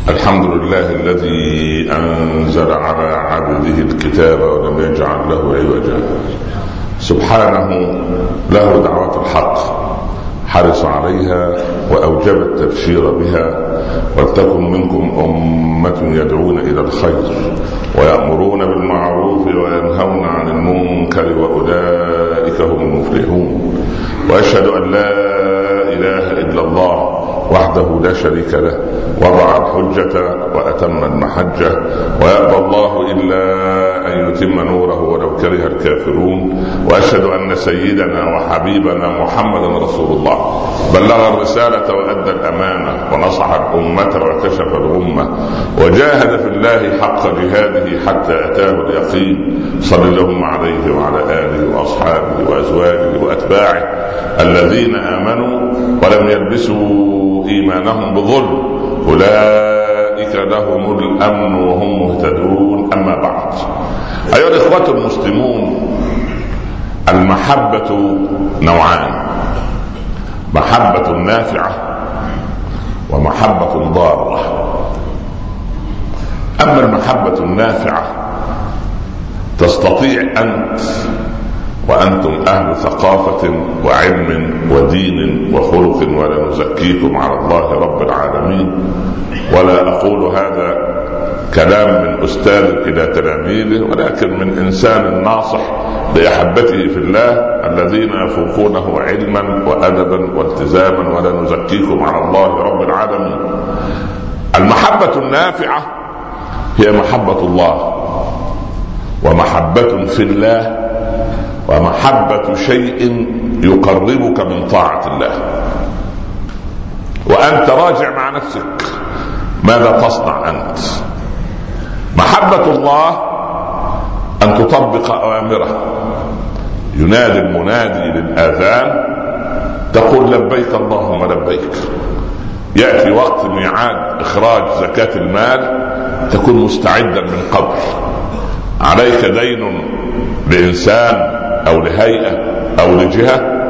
الحمد لله الذي أنزل على عبده الكتاب ولم يجعل له عوجا. سبحانه له دعوة الحق، حرص عليها وأوجب التبشير بها. ولتكن منكم أمة يدعون إلى الخير ويأمرون بالمعروف وينهون عن المنكر وأولئك هم المفلحون. وأشهد أن لا إله إلا الله وحده لا شريك له، وضع الحجة وأتم المحجة، ويأبى الله إلا أن يتم نوره ولو كره الكافرون. وأشهد أن سيدنا وحبيبنا محمدا رسول الله، بلغ الرسالة وأدى الأمانة ونصح الأمة وكشف الغمة وجاهد في الله حق جهاده حتى أتاه اليقين. صلى اللهم عليه وعلى آله وأصحابه وأزواجه وأتباعه الذين آمنوا ولم يلبسوا إيمانهم بظلم، أولئك لهم الأمن وهم مهتدون. أما بعد، أيها الإخوة المسلمون، المحبة نوعان: محبة نافعة ومحبة ضارة. أما المحبة النافعة تستطيع أنت وأنتم أهل ثقافة وعلم ودين وخلق، ولا نزكيكم على الله رب العالمين، ولا أقول هذا كلام من أستاذ إلى تلاميذه، ولكن من إنسان ناصح لأحبته في الله الذين يفوقونه علما وأدبا والتزاما، ولا نزكيكم على الله رب العالمين. المحبة النافعة هي محبة الله، ومحبة في الله، ومحبة شيء يقربك من طاعة الله. وأنت راجع مع نفسك، ماذا تصنع أنت؟ محبة الله أن تطبق أوامره. ينادي المنادي للآذان، تقول لبيك اللهم لبيك. يأتي وقت ميعاد إخراج زكاة المال، تكون مستعدا من قبل. عليك دين لإنسان أو لهيئة أو لجهة،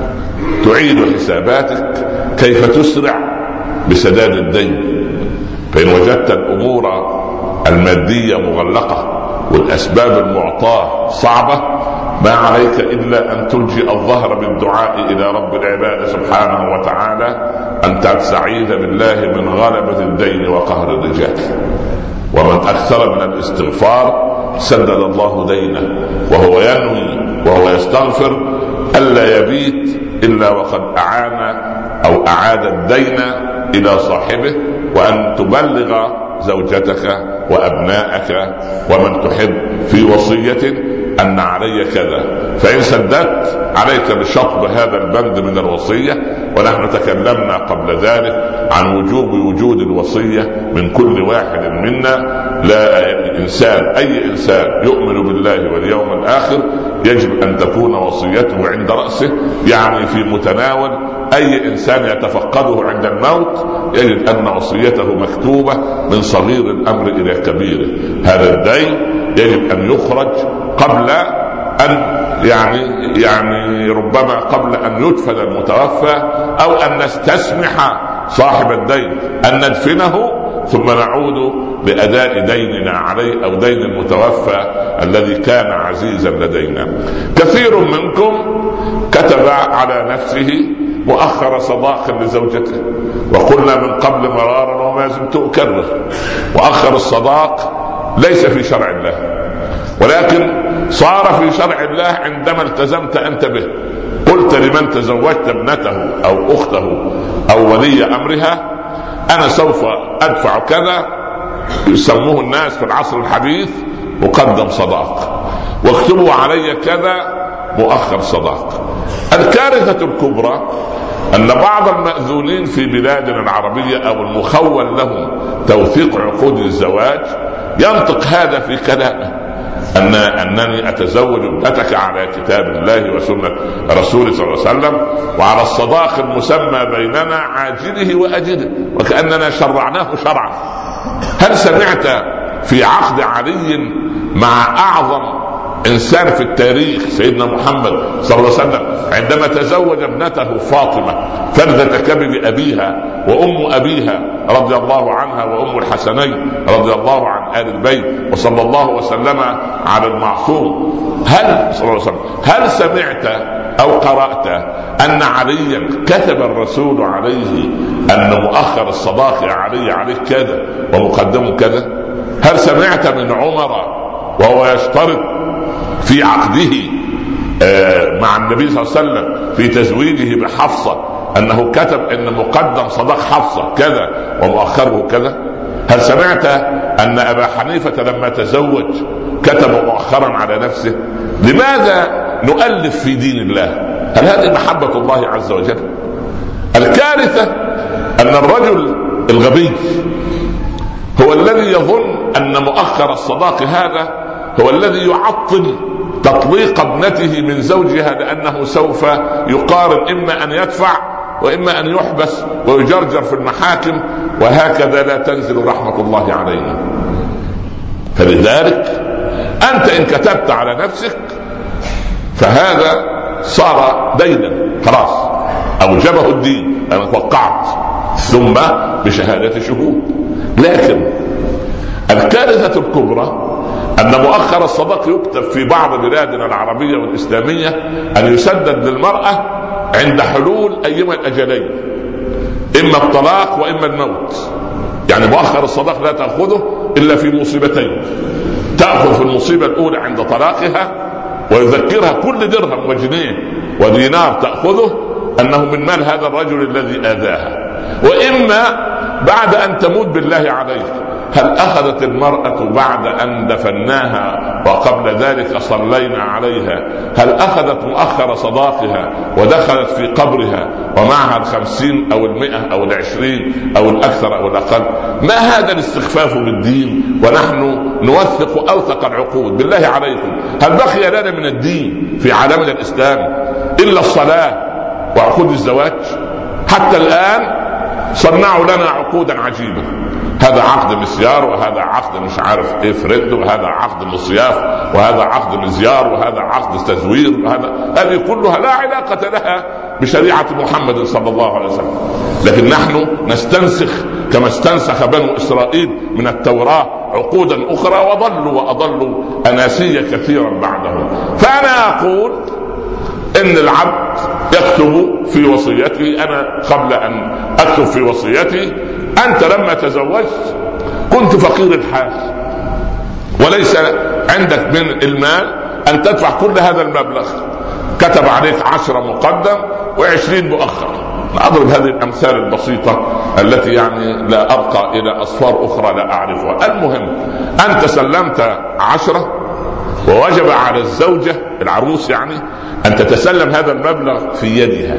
تعيد حساباتك كيف تسرع بسداد الدين. فإن وجدت الأمور المادية مغلقة والأسباب المعطاة صعبة، ما عليك إلا أن تلجئ الظهر بالدعاء إلى رب العباد سبحانه وتعالى أن تستعيذ بالله من غلبة الدين وقهر الرجال. ومن أكثر من الاستغفار سدد الله دينه، وهو ينوي وهو يستغفر ألا يبيت إلا وقد أعان أو أعاد الدين إلى صاحبه. وأن تبلغ زوجتك وأبنائك ومن تحب في وصية أن علي كذا، فإن سددت عليك بشطب هذا البند من الوصية. ونحن تكلمنا قبل ذلك عن وجود الوصية من كل واحد منا. لا إنسان، أي إنسان يؤمن بالله واليوم الآخر يجب أن تكون وصيته عند رأسه، يعني في متناول أي إنسان يتفقده عند الموت يجد أن وصيته مكتوبة من صغير الأمر إلى كبيره. هذا الدين يجب أن يخرج قبل أن يعني ربما قبل أن يدفن المتوفى، أو أن نستسمح صاحب الدين أن ندفنه ثم نعود بأداء ديننا عليه أو دين المتوفى الذي كان عزيزا لدينا. كثير منكم كتب على نفسه مؤخر صداق لزوجته، وقلنا من قبل مرارا وما زلت أكرر: مؤخر الصداق ليس في شرع الله، ولكن صار في شرع الله عندما التزمت أنت به. قلت لمن تزوجت ابنته أو أخته أو ولي أمرها: أنا سوف أدفع كذا، يسموه الناس في العصر الحديث مقدم صداق، واكتبوا علي كذا مؤخر صداق. الكارثة الكبرى أن بعض المأذونين في بلادنا العربية أو المخول لهم توثيق عقود الزواج ينطق هذا في كلامه: أنني أتزوج ابنتك على كتاب الله وسنة رسوله صلى الله عليه وسلم، وعلى الصداق المسمى بيننا عاجله وأجله، وكأننا شرعناه شرعا. هل سمعت في عقد علي مع أعظم انسان في التاريخ سيدنا محمد صلى الله عليه وسلم عندما تزوج ابنته فاطمه فردة كبد ابيها وام ابيها رضي الله عنها وام الحسنين رضي الله عن آل البيت، وصلى الله وسلم على المعصوم. هل صلى الله عليه وسلم هل سمعت او قرأت ان عليا كتب الرسول عليه ان مؤخر الصداق يا علي عليك كذا ومقدم كذا؟ هل سمعت من عمر وهو يشترط في عقده مع النبي صلى الله عليه وسلم في تزويجه بحفصة انه كتب ان مقدم صداق حفصة كذا ومؤخره كذا؟ هل سمعت ان ابا حنيفة لما تزوج كتب مؤخرا على نفسه؟ لماذا نؤلف في دين الله؟ هل هذه محبة الله عز وجل؟ الكارثة ان الرجل الغبي هو الذي يظن ان مؤخر الصداق هذا هو الذي يعطل تطليق ابنته من زوجها، لانه سوف يقارن اما ان يدفع واما ان يحبس ويجرجر في المحاكم، وهكذا لا تنزل رحمة الله علينا. فلذلك انت ان كتبت على نفسك فهذا صار دينا خلاص، اوجبه الدين، انا وقعت ثم بشهادة شهود. لكن الكارثة الكبرى ان مؤخر الصداق يكتب في بعض بلادنا العربية والاسلامية ان يسدد للمرأة عند حلول ايما الاجلين، اما الطلاق واما الموت. يعني مؤخر الصداق لا تأخذه الا في مصيبتين: تأخذ في المصيبة الاولى عند طلاقها ويذكرها كل درهم وجنيه ودينار تأخذه انه من مال هذا الرجل الذي آذاها، واما بعد ان تموت بالله عليه. هل اخذت المرأة بعد ان دفناها وقبل ذلك صلينا عليها، هل اخذت مؤخر صداقها ودخلت في قبرها ومعها 50 أو 100 أو 20 أو الاكثر او الاقل؟ ما هذا الاستخفاف بالدين ونحن نوثق اوثق العقود؟ بالله عليكم، هل بقي لنا من الدين في عالمنا الاسلام الا الصلاة وعقود الزواج؟ حتى الان صنعوا لنا عقودا عجيبة، هذا عقد مسيار، وهذا عقد مش عارف ايه فرد، وهذا عقد مصياف، وهذا عقد مزيار، وهذا عقد تزوير، هذه كلها لا علاقة لها بشريعة محمد صلى الله عليه وسلم. لكن نحن نستنسخ كما استنسخ بنو إسرائيل من التوراة عقودا أخرى، وضلوا وأضلوا أناسية كثيرا بعدهم. فأنا أقول إن العبد يكتب في وصيته. أنا قبل أن أكتب في وصيتي: أنت لما تزوجت كنت فقير الحال وليس عندك من المال أن تدفع كل هذا المبلغ، كتب عليك 10 مقدم و20 مؤخر. أضرب هذه الأمثال البسيطة التي يعني لا أبقى إلى أصفار أخرى لا أعرفها. المهم أنت سلمت 10 ووجب على الزوجة العروس يعني أن تتسلم هذا المبلغ في يدها،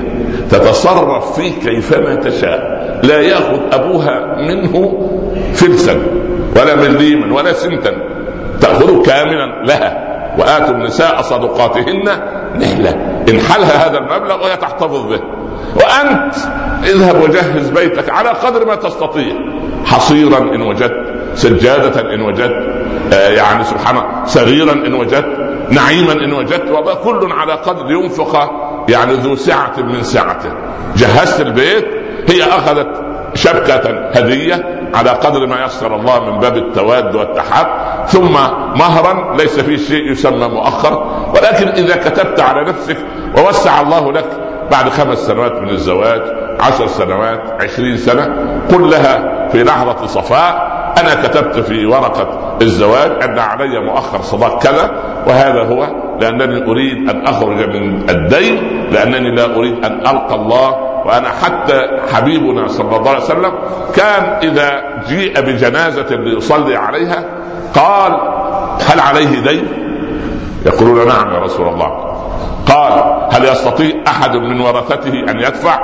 تتصرف فيه كيفما تشاء، لا يأخذ أبوها منه فلسا ولا مليما ولا سنتا، تأخذه كاملا لها. وآتوا النساء صدقاتهن نحلة، انحلها هذا المبلغ وهي تحتفظ به. وأنت اذهب وجهز بيتك على قدر ما تستطيع، حصيرا إن وجدت، سجادة إن وجدت، يعني سبحانه سريرا إن وجدت، نعيما إن وجدت، وكل على قدر ينفق يعني ذو سعة من سعته. جهزت البيت، هي أخذت شبكة هدية على قدر ما يسر الله من باب التواد والتحاب، ثم مهرا ليس فيه شيء يسمى مؤخر. ولكن إذا كتبت على نفسك ووسع الله لك بعد 5 سنوات من الزواج، 10 سنوات، 20 سنة، قل لها في لحظة صفاء: أنا كتبت في ورقة الزواج أن علي مؤخر صداق كذا، وهذا هو، لأنني أريد أن أخرج من الدين، لأنني لا أريد أن ألقى الله. وأنا حتى حبيبنا صلى الله عليه وسلم كان إذا جيء بجنازة ليصلي عليها قال: هل عليه دين؟ يقولون: نعم يا رسول الله. قال: هل يستطيع أحد من ورثته أن يدفع؟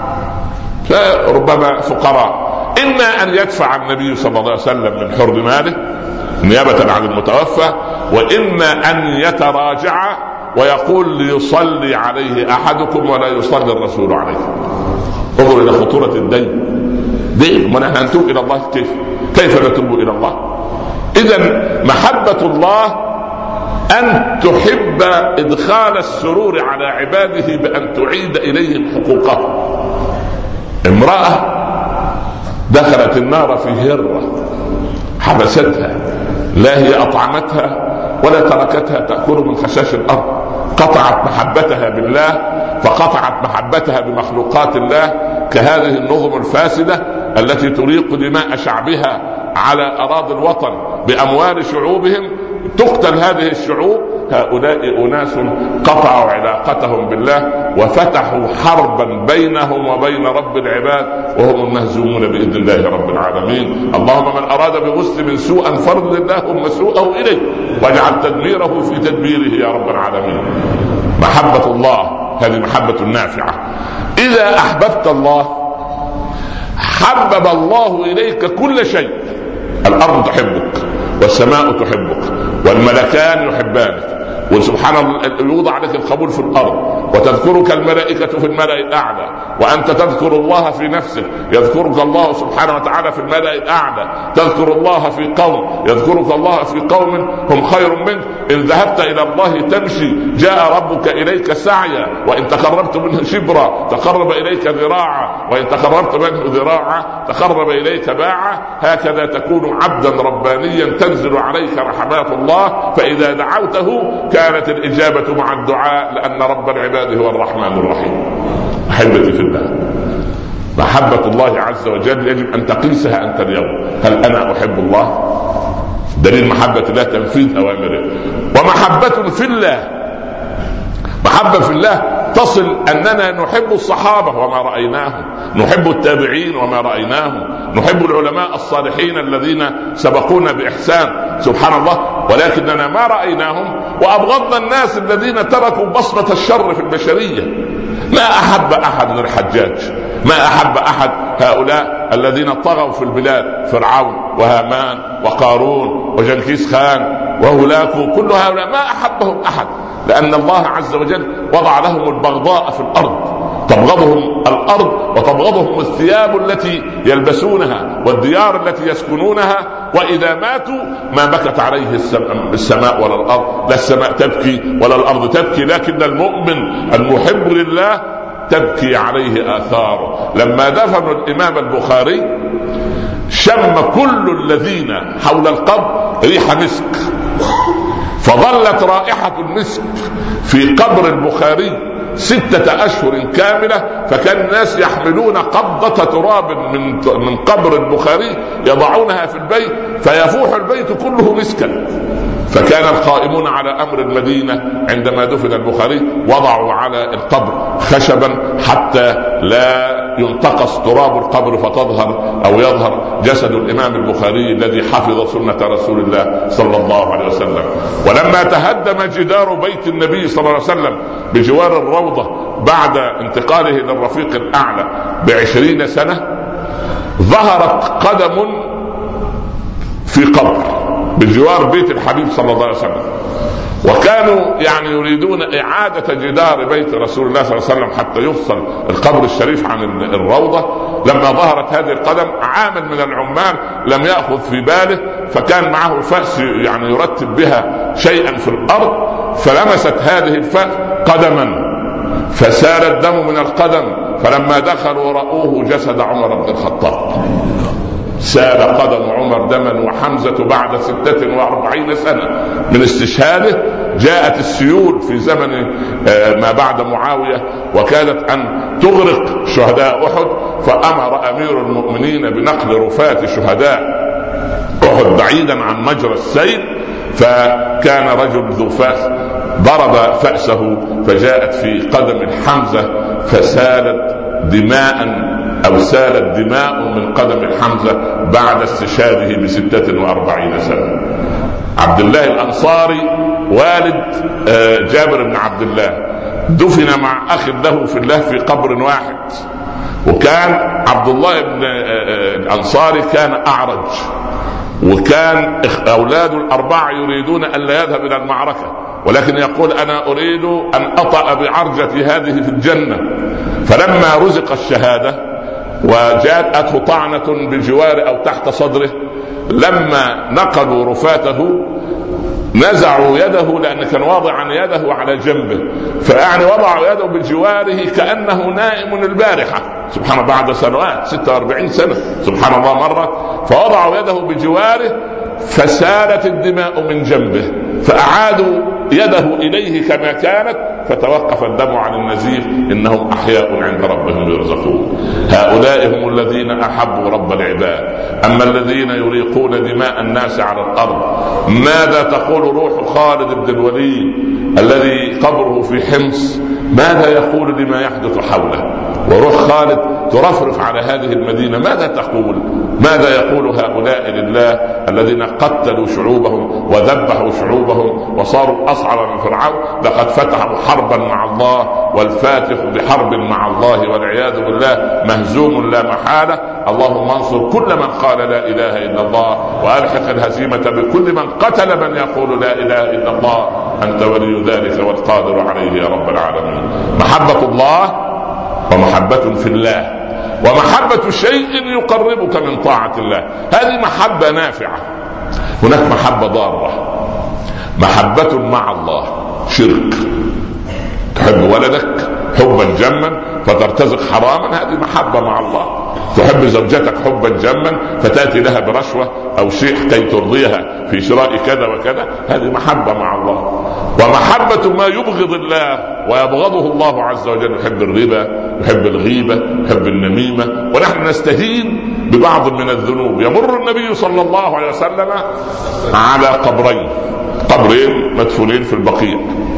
فربما فقراء، إما أن يدفع النبي صلى الله عليه وسلم من حر ماله نيابة عن المتوفى، وإما أن يتراجع ويقول: ليصلي عليه أحدكم ولا يصلي الرسول عليه. انظر إلى خطورة الدين. دين، من نتوب إلى الله كيف نتوب إلى الله؟ إذن محبة الله أن تحب إدخال السرور على عباده بأن تعيد إليهم حقوقهم. امرأة دخلت النار في هرة حبستها، لا هي أطعمتها ولا تركتها تأكل من خشاش الأرض، قطعت محبتها بالله فقطعت محبتها بمخلوقات الله، كهذه النظم الفاسدة التي تريق دماء شعبها على أراضي الوطن بأموال شعوبهم. تقتل هذه الشعوب. هؤلاء أناس قطعوا علاقتهم بالله وفتحوا حربا بينهم وبين رب العباد وهم المهزومون بإذن الله رب العالمين. اللهم من أراد بمسلم سوءا فرد اللهم سوءه إليه واجعل تدميره في تدبيره يا رب العالمين. محبة الله هذه محبة نافعة. إذا أحببت الله حبب الله إليك كل شيء. الأرض تحبك والسماء تحبك والملكان يحبانك، وسبحان الله يوضع لك القبول في الأرض وتذكرك الملائكة في الملأ الأعلى، وأنت تذكر الله في نفسك يذكرك الله سبحانه وتعالى في الملأ الأعلى. تذكر الله في قوم يذكرك الله في قوم هم خير منك. إن ذهبت إلى الله تمشي جاء ربك إليك سعيا، وإن تقربت منه شبرا تقرب إليك ذراعا، وإن تقربت منه ذراعا تقرب إليك باعا. هكذا تكون عبدا ربانيا تنزل عليك رحمات الله، فإذا دعوته كانت الإجابة مع الدعاء، لأن رب العباد هو الرحمن الرحيم. أحبتي في الله، محبة الله عز وجل يجب أن تقيسها أنت اليوم. هل أنا أحب الله؟ دليل محبة الله تنفيذ أوامره. ومحبة في الله، محبة في الله تصل أننا نحب الصحابة وما رأيناهم، نحب التابعين وما رأيناهم، نحب العلماء الصالحين الذين سبقونا بإحسان سبحان الله ولكننا ما رأيناهم، وأبغضنا الناس الذين تركوا بصمة الشر في البشرية. ما أحب أحد الحجاج، ما أحب أحد هؤلاء الذين طغوا في البلاد، فرعون وهامان وقارون وجنكيز خان وهولاكو، كل هؤلاء ما أحبهم أحد، لأن الله عز وجل وضع لهم البغضاء في الأرض. تبغضهم الأرض وتبغضهم الثياب التي يلبسونها والديار التي يسكنونها، وإذا ماتوا ما بكت عليه السماء ولا الأرض، لا السماء تبكي ولا الأرض تبكي، لكن المؤمن المحب لله تبكي عليه آثاره. لما دفنوا الإمام البخاري شم كل الذين حول القبر ريح مسك، فظلت رائحة المسك في قبر البخاري 6 أشهر كاملة، فكان الناس يحملون قبضة تراب من قبر البخاري يضعونها في البيت فيفوح البيت كله مسكا. فكان القائمون على أمر المدينة عندما دفن البخاري وضعوا على القبر خشبا حتى لا ينتقص تراب القبر فتظهر أو يظهر جسد الإمام البخاري الذي حفظ سنة رسول الله صلى الله عليه وسلم. ولما تهدم جدار بيت النبي صلى الله عليه وسلم بجوار الروضة بعد انتقاله للرفيق الأعلى ب20 سنة، ظهرت قدم في قبر بجوار بيت الحبيب صلى الله عليه وسلم، وكانوا يعني يريدون إعادة جدار بيت رسول الله صلى الله عليه وسلم حتى يفصل القبر الشريف عن الروضة. لما ظهرت هذه القدم عامل من العمال لم يأخذ في باله، فكان معه فأس يعني يرتب بها شيئا في الأرض، فلمست هذه الفأس قدما فسال الدم من القدم، فلما دخلوا رأوه جسد عمر بن الخطاب. سال قدم عمر دما، وحمزة بعد 46 سنة من استشهاده جاءت السيول في زمن ما بعد معاوية وكادت أن تغرق شهداء أحد، فأمر أمير المؤمنين بنقل رفات شهداء أحد بعيدا عن مجرى السيل، فكان رجل ذو فأس ضرب فأسه فجاءت في قدم حمزة فسالت دماء أو سالت دماء من قدم حمزة بعد استشهاده ب46 سنة. عبد الله الأنصاري والد جابر بن عبد الله دفن مع أخ له في الله في قبر واحد، وكان عبد الله بن الأنصاري كان أعرج، وكان أولاده الأربعة يريدون أن لا يذهب إلى المعركة، ولكن يقول أنا أريد أن أطأ بعرجة هذه في الجنة. فلما رزق الشهادة وجاءته طعنة بجوار أو تحت صدره، لما نقلوا رفاته نزعوا يده لأن كان واضعا يده على جنبه، فيعني وضعوا يده بجواره كأنه نائم البارحة، سبحان الله، بعد سنوات 46 سنة سبحان الله مرة، فوضعوا يده بجواره فسالت الدماء من جنبه، فأعادوا يده إليه كما كانت فتوقف الدم عن النزيف. إنهم أحياء عند ربهم يرزقون. هؤلاء هم الذين أحبوا رب العباد. أما الذين يريقون دماء الناس على الأرض، ماذا تقول روح خالد بن الوليد الذي قبره في حمص؟ ماذا يقول لما يحدث حوله؟ وروح خالد ترفرف على هذه المدينة، ماذا تقول؟ ماذا يقول هؤلاء لله الذين قتلوا شعوبهم وذبحوا شعوبهم وصاروا أصعب من فرعون؟ لقد فتحوا حربا مع الله، والفاتح بحرب مع الله والعياذ بالله مهزوم لا محالة. اللهم انصر كل من قال لا إله إلا الله، وألحق الهزيمة بكل من قتل من يقول لا إله إلا الله. أنت ولي ذلك والقادر عليه يا رب العالمين. محبة الله ومحبة في الله، ومحبة شيء يقربك من طاعة الله، هذه محبة نافعة. هناك محبة ضارة، محبة مع الله شرك، تحب ولدك حبا جما فترتزق حراما، هذه محبة مع الله. تحب زوجتك حبا جما فتأتي لها برشوة أو شيء كي ترضيها في شراء كذا وكذا، هذه محبة مع الله. ومحبة ما يبغض الله ويبغضه الله عز وجل، يحب الربا، يحب الغيبة، يحب النميمة، ونحن نستهين ببعض من الذنوب. يمر النبي صلى الله عليه وسلم على قبرين مدفونين في البقيع،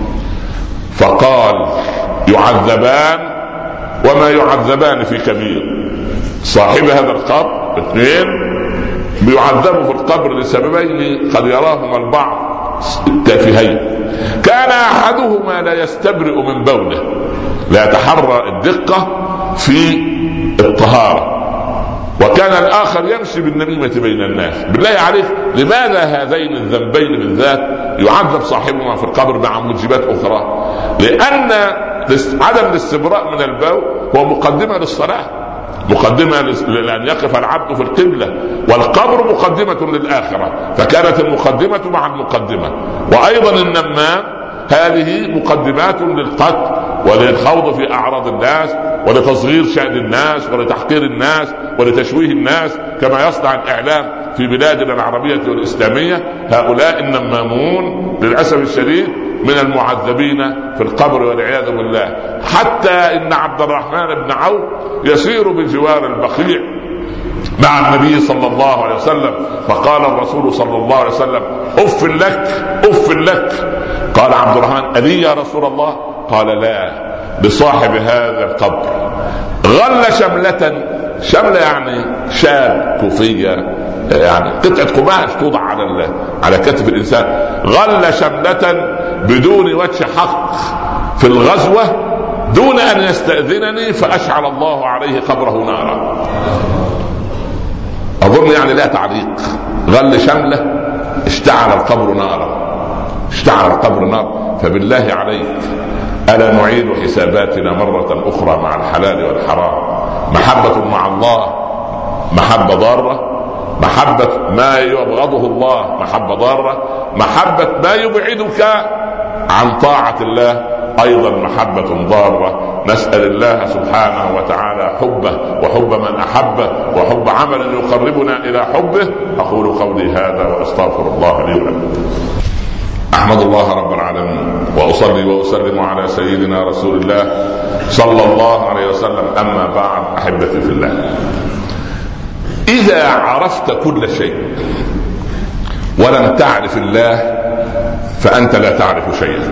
فقال يعذبان وما يعذبان في كبير. صاحب هذا القبر اثنين بيعذبوا في القبر لسببين قد يراهما البعض تافهين. كان احدهما لا يستبرئ من بوله، لا يتحرى الدقة في الطهارة، وكان الآخر يمشي بالنميمة بين الناس. بالله عليك لماذا هذين الذنبين بالذات يعذب صاحبهما في القبر مع موجبات أخرى؟ لأن عدم الاستبراء من البول هو مقدمة للصلاة، مقدمة لأن يقف العبد في القبلة، والقبر مقدمة للآخرة، فكانت المقدمة مع المقدمة. وأيضا النمام هذه مقدمات للقتل وللخوض في أعراض الناس ولتصغير شأن الناس ولتحقير الناس ولتشويه الناس كما يصنع الإعلام في بلادنا العربية والإسلامية. هؤلاء النمامون للأسف الشديد من المعذبين في القبر والعياذ بالله. حتى إن عبد الرحمن بن عوف يسير بجوار البقيع مع النبي صلى الله عليه وسلم، فقال الرسول صلى الله عليه وسلم أف لك أف لك. قال عبد الرحمن ألي يا رسول الله؟ قال لا، لصاحب هذا القبر غل شملة يعني شال كوفية، يعني قطعة قماش توضع على كتف الإنسان، غل شملة بدون وجه حق في الغزوة دون أن يستأذنني فأشعل الله عليه قبره نارا. أظن يعني لا تعليق، غل شملة اشتعل القبر نارا، اشتعل القبر نار. فبالله عليك ألا نعيد حساباتنا مرة أخرى مع الحلال والحرام؟ محبة مع الله محبة ضارة، محبة ما يبغضه الله محبة ضارة، محبة ما يبعدك عن طاعة الله أيضا محبة ضارة. نسأل الله سبحانه وتعالى حبه وحب من أحبه وحب عمل يقربنا إلى حبه. أقول قولي هذا وأستغفر الله لي ولكم. أحمد الله رب العالمين وأصلي وأسلم على سيدنا رسول الله صلى الله عليه وسلم. أما بعد، أحبتي في الله، إذا عرفت كل شيء ولم تعرف الله فأنت لا تعرف شيئا.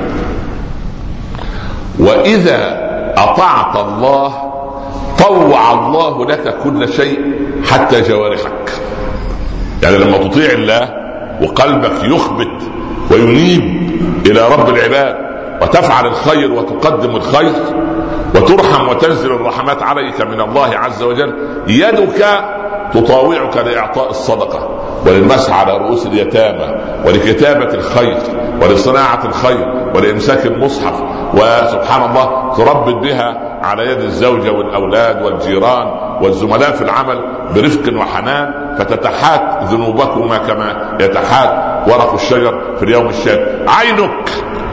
وإذا أطعت الله طوع الله لك كل شيء حتى جوارحك. يعني لما تطيع الله وقلبك يخبت وينيب إلى رب العباد وتفعل الخير وتقدم الخير وترحم وتنزل الرحمات عليك من الله عز وجل، يدك تطاوعك لإعطاء الصدقة وللمسح على رؤوس اليتامى ولكتابة الخير ولصناعة الخير ولإمساك المصحف، وسبحان الله تربط بها على يد الزوجة والأولاد والجيران والزملاء في العمل برفق وحنان، فتتحات ذنوبكما كما يتحات ورق الشجر في اليوم الشاك. عينك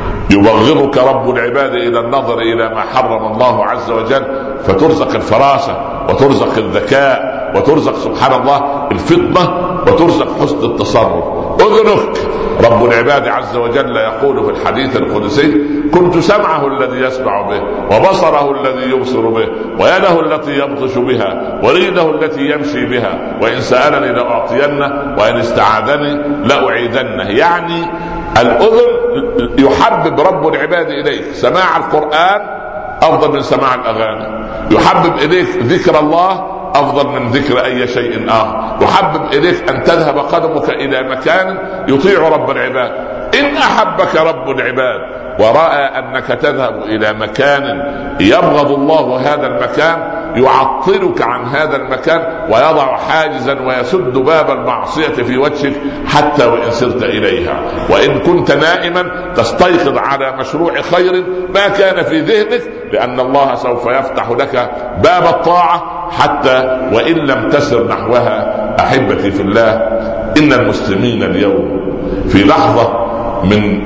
يبغضك رب العباد إلى النظر إلى ما حرم الله عز وجل، فترزق الفراسة وترزق الذكاء وترزق سبحان الله الفطنة وترزق حسن التصرف. أذنك رب العباد عز وجل يقول في الحديث القدسي: كنت سمعه الذي يسمع به، وبصره الذي يبصر به، ويده التي يبطش بها، ورجله التي يمشي بها، وإن سألني لأعطينه، وإن استعاذني لأعيذنه. يعني الأذن يحبب رب العباد إليك سماع القرآن أفضل من سماع الأغاني، يحبب إليك ذكر الله أفضل من ذكر أي شيء آخر، يحبب إليك أن تذهب قدمك إلى مكان يطيع رب العباد. إن أحبك رب العباد ورأى أنك تذهب إلى مكان يبغض الله هذا المكان، يعطلك عن هذا المكان ويضع حاجزا ويسد باب المعصية في وجهك حتى وإن سرت إليها. وإن كنت نائما تستيقظ على مشروع خير ما كان في ذهنك، لأن الله سوف يفتح لك باب الطاعة حتى وإن لم تسر نحوها. أحبتي في الله، إن المسلمين اليوم في لحظة من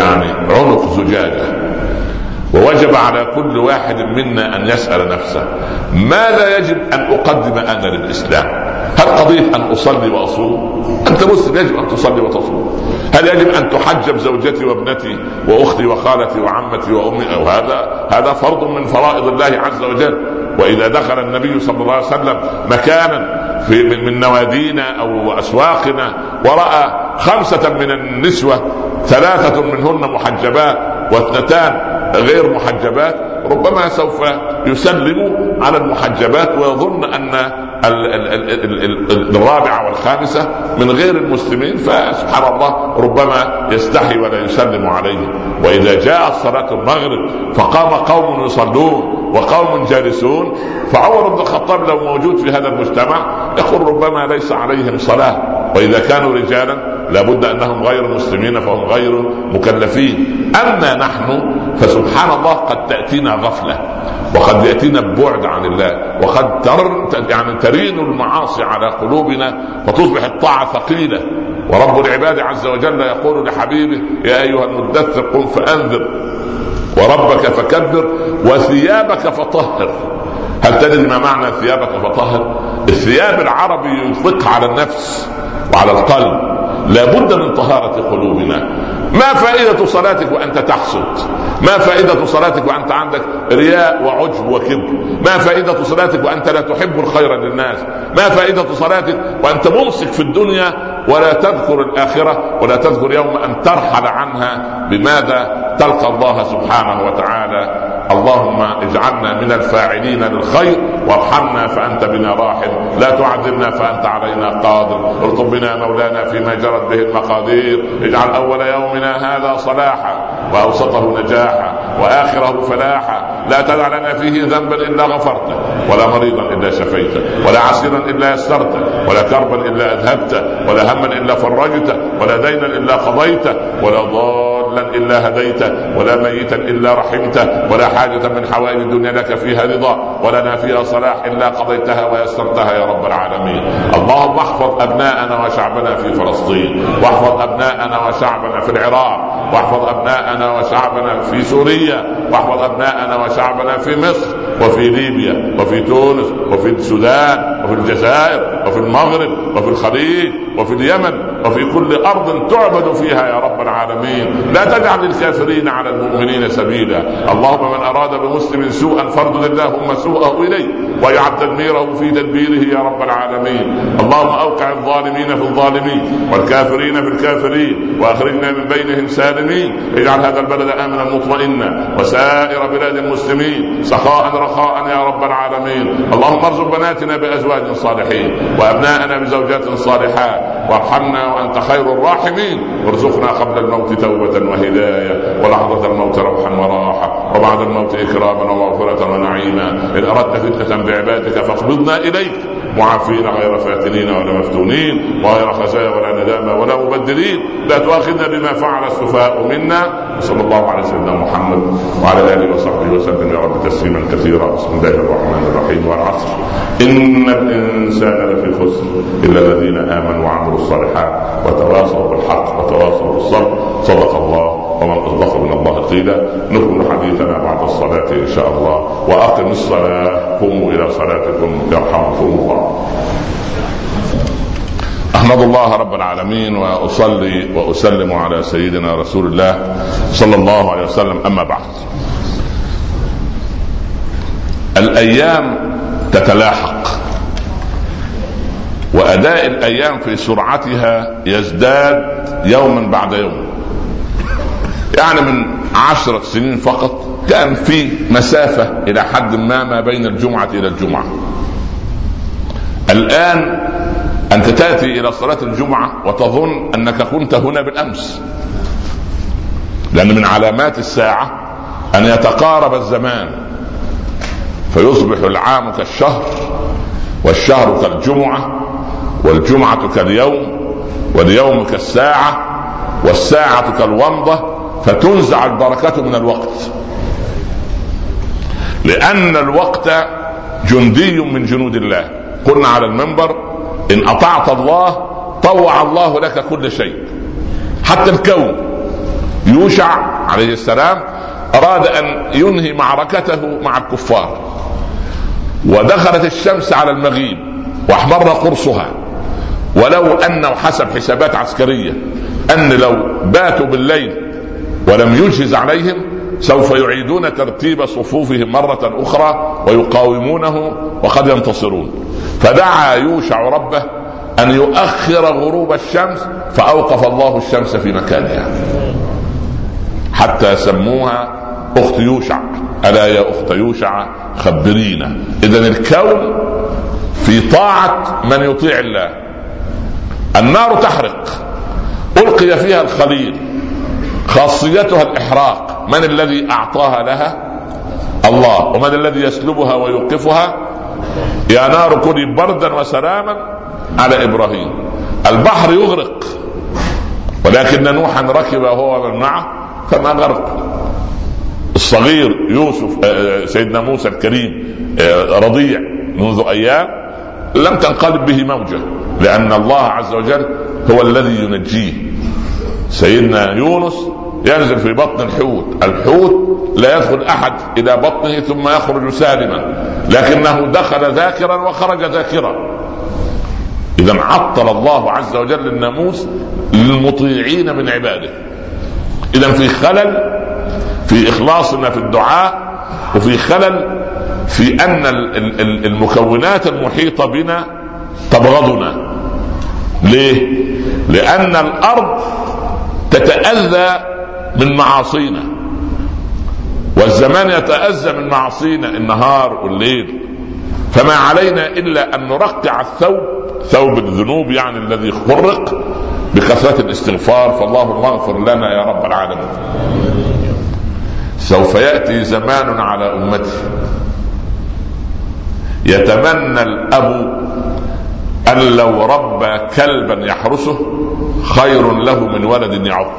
عنق زجاجة، ووجب على كل واحد منا أن يسأل نفسه: ماذا يجب أن أقدم أنا للإسلام؟ هل قضية أن أصلي وأصوم؟ أنت مسلم يجب أن تصلي وتصوم. هل يجب أن تحجب زوجتي وابنتي وأختي وخالتي وعمتي وأمي؟ أو هذا فرض من فرائض الله عز وجل. وإذا دخل النبي صلى الله عليه وسلم مكانا من نوادينا أو أسواقنا ورأى 5 من النسوة 3 منهن محجبات و2 غير محجبات، ربما سوف يسلم على المحجبات ويظن أن الرابعة و5 من غير المسلمين، فسبحان الله ربما يستحي ولا يسلم عليه. وإذا جاءت صلاة المغرب فقام قوم يصلون وقوم جالسون، فعمر بن الخطاب لو موجود في هذا المجتمع يقول ربما ليس عليهم صلاة. وإذا كانوا رجالا لابد أنهم غير مسلمين فهم غير مكلفين. أما نحن فسبحان الله قد تأتينا غفلة، وقد يأتينا البعد عن الله، وقد ترين المعاصي على قلوبنا فتصبح الطاعة ثقيلة. ورب العباد عز وجل يقول لحبيبه: يا أيها المدثر قم فأنذر وربك فكبر وثيابك فطهر. هل تدري ما معنى ثيابك فطهر؟ الثياب العربي يطلق على النفس وعلى القلب. لابد من طهارة قلوبنا. ما فائدة صلاتك وأنت تحسد؟ ما فائدة صلاتك وأنت عندك رياء وعجب وكبر؟ ما فائدة صلاتك وأنت لا تحب الخير للناس؟ ما فائدة صلاتك وأنت ممسك في الدنيا ولا تذكر الآخرة ولا تذكر يوم أن ترحل عنها؟ بماذا تلقى الله سبحانه وتعالى؟ اللهم اجعلنا من الفاعلين للخير، وارحمنا فأنت بنا راحم، لا تعذبنا فأنت علينا قادر، ارزق بنا مولانا فيما جرت به المقادير. اجعل أول يومنا هذا صلاحا، وأوسطه نجاحا، وآخره فلاحا. لا تدع لنا فيه ذنبا إلا غفرته، ولا مريضا إلا شفيته، ولا عسيرا إلا يسرته، ولا كربا إلا أذهبته، ولا هما إلا فرجته، ولا دينا إلا قضيته، ولا ضالا إلا هديته، ولا ميتا إلا رحمته، ولا حاجة من حوائج الدنيا لك فيها رضا ولنا فيها صلاح إلا قضيتها ويسرتها يا رب العالمين. اللهم احفظ أبناءنا وشعبنا في فلسطين، واحفظ أبناءنا وشعبنا في العراق، واحفظ أبناءنا وشعبنا في سوريا، واحفظ أبناءنا وشعبنا في مصر وفي ليبيا وفي تونس وفي السودان وفي الجزائر وفي المغرب وفي الخليج وفي اليمن وفي كل أرض تعبد فيها يا رب العالمين. لا تجعل للكافرين على المؤمنين سبيلا. اللهم من أراد بمسلم سوءا فاردد اللهم سوءه إليه واجعل تدميره في تدبيره يا رب العالمين. اللهم أوقع الظالمين في الظالمين والكافرين في الكافرين، وأخرجنا من بينهم سالمين. اجعل هذا البلد آمنا مطمئنا وسائر بلاد المسلمين سخاء رخاء يا رب العالمين. اللهم ارزق بناتنا بأزواج صالحين وأبناءنا بزوجات صالحات، وارحمنا وأنت خير الراحمين. وارزقنا قبل الموت توبة وهداية، ولحظة الموت روحا وراحة. وبعد الموت إكراما ومغفرة ونعيما. إن أردت فتنة بعبادك فاقبضنا إليك معافين غير فاتنين ولا مفتونين وغير خزايا ولا ندامة ولا مبدلين. لا تؤاخذنا بما فعل السفهاء منا. صلى الله على سيدنا محمد وعلى آله وصحبه وسلم يا رب تسليما كثيرا. بسم الله الرحمن الرحيم. والعصر إن الإنسان لفي خسر إلا الذين آمنوا وعملوا الصالحات وتواصوا بالحق وتواصوا بالصبر. صدق الله ومن أصدق من الله قيلا. نكمل حديثنا بعد الصلاة إن شاء الله. وأقم الصلاة قوموا إلى صلاتكم يرحمكم الله. أحمد الله رب العالمين وأصلي وأسلم على سيدنا رسول الله صلى الله عليه وسلم. أما بعد، الأيام تتلاحق وأداء الأيام في سرعتها يزداد يوما بعد يوم. يعني من 10 سنين فقط كان في مسافة إلى حد ما بين الجمعة إلى الجمعة. الآن أنت تأتي إلى صلاة الجمعة وتظن أنك كنت هنا بالأمس، لأن من علامات الساعة أن يتقارب الزمان فيصبح العام كالشهر والشهر كالجمعة والجمعة كاليوم واليوم كالساعة والساعة كالومضة، فتنزع البركة من الوقت، لأن الوقت جندي من جنود الله. قلنا على المنبر إن أطعت الله طوع الله لك كل شيء، حتى الكون. يوشع عليه السلام أراد أن ينهي معركته مع الكفار، ودخلت الشمس على المغيب واحمر قرصها، ولو أنه حسب حسابات عسكرية أن لو باتوا بالليل ولم يجهز عليهم سوف يعيدون ترتيب صفوفهم مرة أخرى ويقاومونه وقد ينتصرون. فدعا يوشع ربه أن يؤخر غروب الشمس فأوقف الله الشمس في مكانها حتى سموها أخت يوشع. ألا يا أخت يوشع خبرينا. إذن الكون في طاعة من يطيع الله. النار تحرق، ألقي فيها الخليل، خاصيتها الإحراق. من الذي أعطاها لها؟ الله. ومن الذي يسلبها ويوقفها؟ يا نار كوني بردا وسلاما على إبراهيم. البحر يغرق، ولكن نوحا ركب هو ومن معه فما غرق. الصغير يوسف سيدنا موسى الكريم رضيع منذ أيام لم تنقلب به موجة، لأن الله عز وجل هو الذي ينجيه. سيدنا يونس ينزل في بطن الحوت، الحوت لا يدخل أحد إلى بطنه ثم يخرج سالما، لكنه دخل ذاكرا وخرج ذاكرا. إذن عطل الله عز وجل الناموس للمطيعين من عباده. إذن في خلل في إخلاصنا في الدعاء، وفي خلل في أن المكونات المحيطة بنا تبغضنا. ليه؟ لأن الأرض تتأذى من معاصينا، والزمان يتأذى من معاصينا النهار والليل. فما علينا إلا أن نرقع الثوب، ثوب الذنوب يعني الذي خرق، بكثرة الاستغفار. فاللهم اغفر لنا يا رب العالمين. سوف يأتي زمان على أمتي يتمنى الأب أن لو ربى كلبا يحرسه خير له من ولد يعق.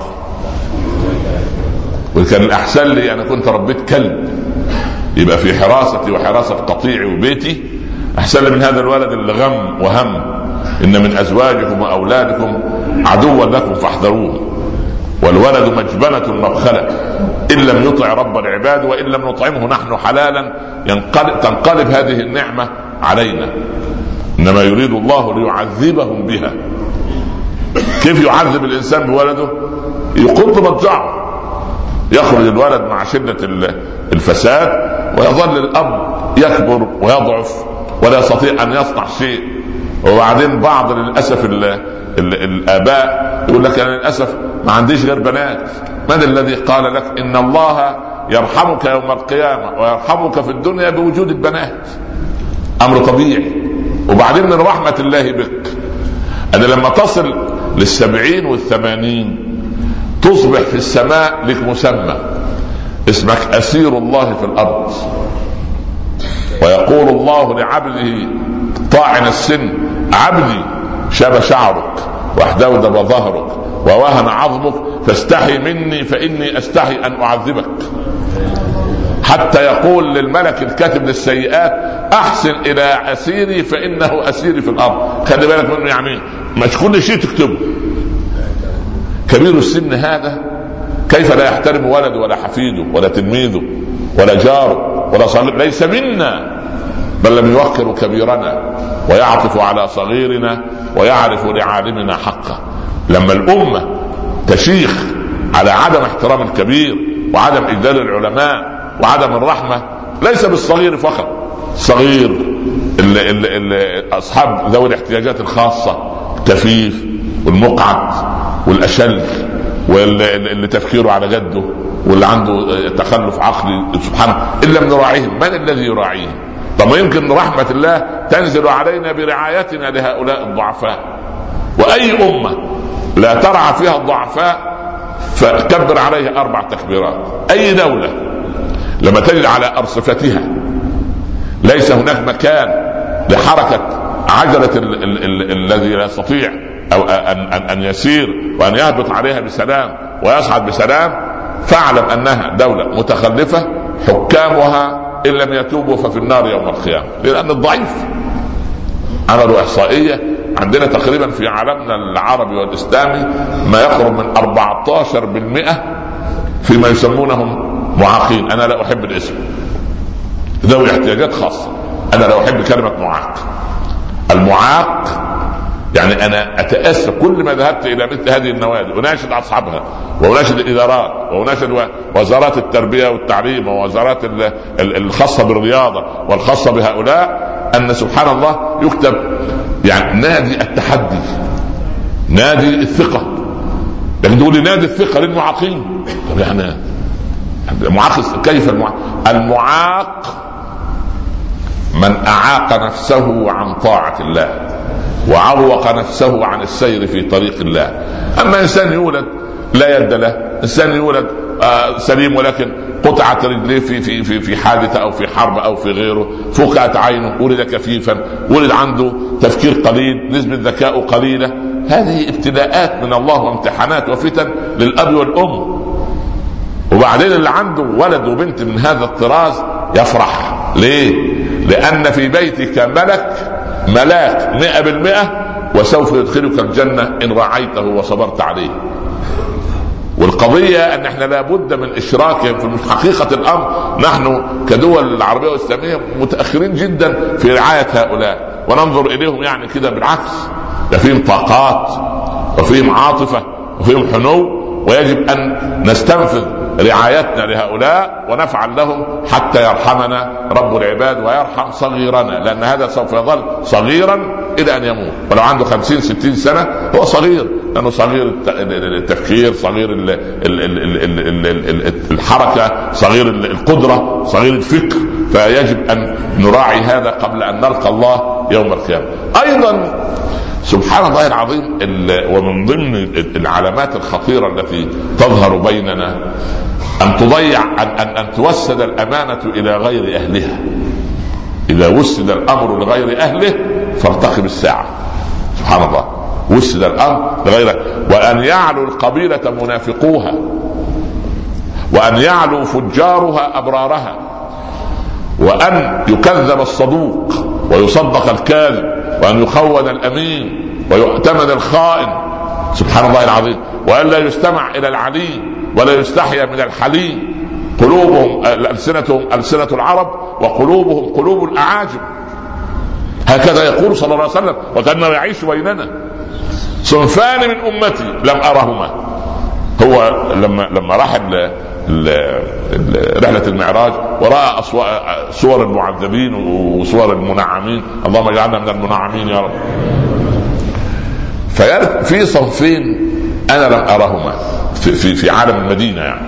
وكان الأحسن لي أنا كنت ربيت كلب يبقى في حراستي وحراسة قطيعي وبيتي أحسن لي من هذا الولد اللي غم وهم. إن من أزواجكم وأولادكم عدوا لكم فاحذروه، والولد مجبنة مبخلة إن لم يطع رب العباد وإن لم نطعمه نحن حلالا تنقلب هذه النعمة علينا. إنما يريد الله ليعذبهم بها. كيف يعذب الإنسان بولده؟ يقض مضجعه، يخرج الولد مع شدة الفساد، ويظل الأب يكبر ويضعف ولا يستطيع أن يصنع شيء. وبعدين بعض للأسف الآباء يقول لك أنا للأسف ما عنديش غير بنات. من الذي قال لك إن الله يرحمك يوم القيامة ويرحمك في الدنيا بوجود البنات؟ أمر طبيعي. وبعدين من رحمة الله بك أن لما تصل 70 و80 تصبح في السماء لك مسمى. اسمك أسير الله في الأرض. ويقول الله لعبده طاعن السن: عبدي شاب شعرك واحدودب ظهرك ووهن عظمك فاستحي مني فإني أستحي أن أعذبك. حتى يقول للملك الكاتب للسيئات: أحسن إلى أسيري فإنه أسيري في الأرض. خلي بالك منه، يعني مش كل شيء تكتبه. كبير السن هذا كيف لا يحترم ولده ولا حفيده ولا تلميذه ولا جاره ولا صغير؟ ليس منا، بل لم يوقر كبيرنا ويعطف على صغيرنا ويعرف لعالمنا حقه. لما الأمة تشيخ على عدم احترام الكبير وعدم إجلال العلماء وعدم الرحمة، ليس بالصغير فقط، صغير اللي أصحاب ذوي الاحتياجات الخاصة، الكفيف والمقعد والأشل واللي تفكيره على جده واللي عنده تخلف عقلي، سبحانه إن لم نراعيهم من الذي يراعيهم؟ طب ما يمكن رحمة الله تنزل علينا برعايتنا لهؤلاء الضعفاء. وأي أمة لا ترعى فيها الضعفاء فكبر عليها 4 تكبيرات. أي دولة لما تجد على أرصفتها ليس هناك مكان لحركة عجلة الذي لا يستطيع أو أن يسير وأن يهبط عليها بسلام ويصعد بسلام، فاعلم أنها دولة متخلفة حكامها إن لم يتوبوا ففي النار يوم القيامة. لأن الضعيف، عملوا إحصائية عندنا تقريبا في عالمنا العربي والإسلامي ما يقرب من 14% فيما يسمونهم معاقين. أنا لا أحب الاسم، ذوي احتياجات خاصة، أنا لا أحب كلمة معاق. المعاق يعني أنا أتأسف كل ما ذهبت إلى مثل هذه النوادي أناشد أصحابها وأناشد الإدارات وأناشد وزارات التربية والتعليم ووزارات الخاصة بالرياضة والخاصة بهؤلاء أن سبحان الله يكتب يعني نادي التحدي، نادي الثقة. لكن تقول لي نادي الثقة للمعاقين؟ طب يعني المعاق كيف المعاق من أعاق نفسه عن طاعة الله وعوق نفسه عن السير في طريق الله. أما إنسان يولد لا يد له، إنسان يولد سليم ولكن قطعت رجليه في حادثة أو في حرب أو في غيره، فقعت عينه، ولد كفيفا، ولد عنده تفكير قليل، نسبة ذكاء قليلة، هذه ابتلاءات من الله وامتحانات وفتن للأب والأم. وبعدين اللي عنده ولد وبنت من هذا الطراز يفرح. ليه؟ لأن في بيتك ملاك 100% وسوف يدخلك الجنة إن رعيته وصبرت عليه. والقضية أن احنا لابد من إشراكهم في حقيقة الأمر. نحن كدول العربية والإسلامية متأخرين جدا في رعاية هؤلاء وننظر إليهم يعني كده بالعكس، فيهم طاقات وفيهم عاطفة وفيهم حنو، ويجب أن نستنفذ رعايتنا لهؤلاء ونفعل لهم حتى يرحمنا رب العباد ويرحم صغيرنا، لأن هذا سوف يظل صغيرا إلى أن يموت. ولو عنده 50-60 سنة هو صغير، لأنه صغير التفكير، صغير الحركة، صغير القدرة، صغير الفكر. فيجب أن نراعي هذا قبل أن نلقى الله يوم القيامة. أيضا سبحان الله العظيم، ومن ضمن العلامات الخطيرة التي تظهر بيننا أن تضيع أن توسد الأمانة إلى غير أهلها. إذا وسد الأمر لغير أهله فارتقب الساعة. سبحان الله، وسد الأمر لغير، وأن يعلو القبيلة منافقوها، وأن يعلو فجارها أبرارها، وأن يكذب الصدوق ويصدق الكاذب، وأن يخون الأمين ويؤتمن الخائن. سبحان الله العظيم. وأن لا يستمع إلى العليم ولا يستحيا من الحليم. قلوبهم ألسنتهم ألسنة العرب وقلوبهم قلوب الأعاجم. هكذا يقول صلى الله عليه وسلم: وكان يعيش بيننا صنفان من أمتي لم أرهما. هو لما راح رحلة المعراج ورأى صور المعذبين وصور المنعمين، اللهم اجعلنا من المنعمين يا رب. في صنفين أنا لم أرهما في عالم المدينة، يعني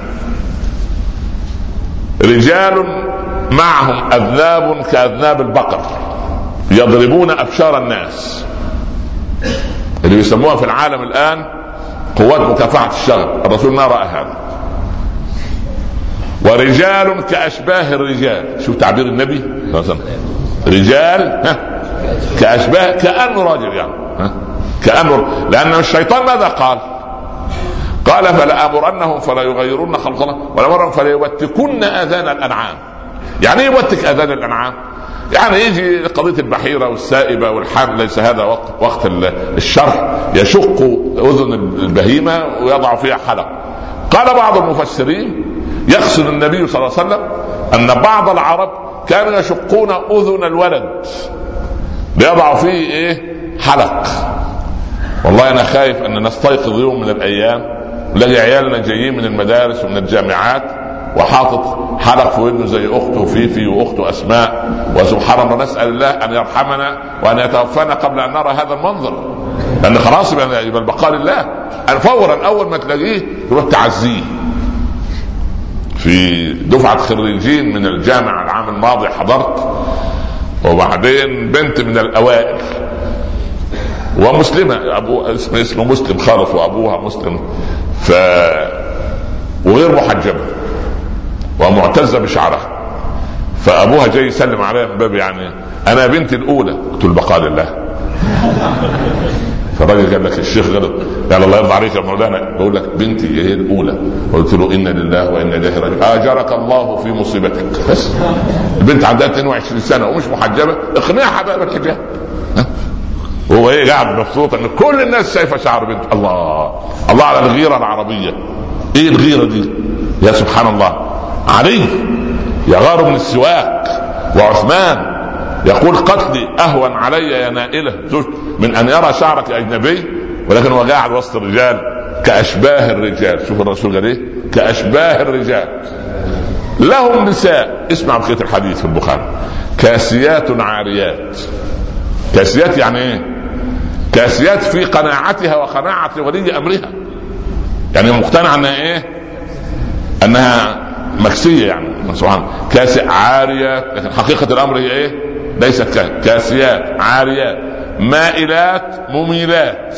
رجال معهم أذناب كأذناب البقر يضربون أبشار الناس، اللي بيسموها في العالم الآن قوات مكافحة الشغب. الرسول ما رأى هذا. ورجال كأشباه الرجال. شوف تعبير النبي مثلا، رجال كأشباه، كأنه راجل يعني كأنه، لأن الشيطان ماذا قال؟ قال فلآمرنهم فلا يغيرن خلق الله ولأمرهم فلا يبتكن آذان الأنعام. يعني ايه يبتك آذان الأنعام؟ يعني يجي قضية البحيرة والسائبة والحامل، ليس هذا وقت الشرح، يشق أذن البهيمة ويضع فيها حلق. قال بعض المفسرين يقصد النبي صلى الله عليه وسلم أن بعض العرب كانوا يشقون أذن الولد ليضعوا فيه ايه؟ حلق. والله أنا خايف أن نستيقظ يوم من الأيام نلاقي عيالنا جايين من المدارس ومن الجامعات وحاطط حلق في ودنه زي أخته فيفي وأخته أسماء، وسبحان الله نسأل الله أن يرحمنا وأن يتوفانا قبل أن نرى هذا المنظر، لأن خلاص يبقى البقاء لله. فورا أول ما تلاقيه تروح تعزيه. في دفعة خريجين من الجامعة العام الماضي حضرت، وبعدين بنت من الأوائل ومسلمة، أبوه اسمه مسلم خالص وأبوها مسلم، وغير محجبة ومعتزة بشعرها، فأبوها جاي يسلم عليها من باب يعني أنا بنتي الأولى. قلت البقاء لله. فالراجل قال لك الشيخ غلط، قال الله يرضى عليك يا مولانا، بقول لك بنتي هي الأولى. قلت له إنا لله وإنا إليه راجعون. أجرك الله في مصيبتك. بس البنت عندها 22 سنة ومش محجبة، اقنعها بقى بالحجاب. هو ايه قاعد مبسوط ان كل الناس شايفه شعر بنت. الله الله على الغيره العربيه. ايه الغيره دي يا سبحان الله؟ علي يغار من السواك، وعثمان يقول قتلي اهون علي يا نائله من ان يرى شعرك اجنبي، ولكن هو قاعد وسط الرجال كاشباه الرجال. شوف الرسول قال ايه؟ كاشباه الرجال. لهم نساء، اسمع بقيه الحديث في البخاري، كاسيات عاريات. كاسيات يعني ايه؟ كاسيات في قناعتها وقناعة ولي امرها، يعني مقتنعة انها ايه؟ انها مكسية يعني سبحان. كاسيات عاريات، لكن حقيقة الامر هي ايه؟ ليست كاسيات عاريات مائلات مميلات.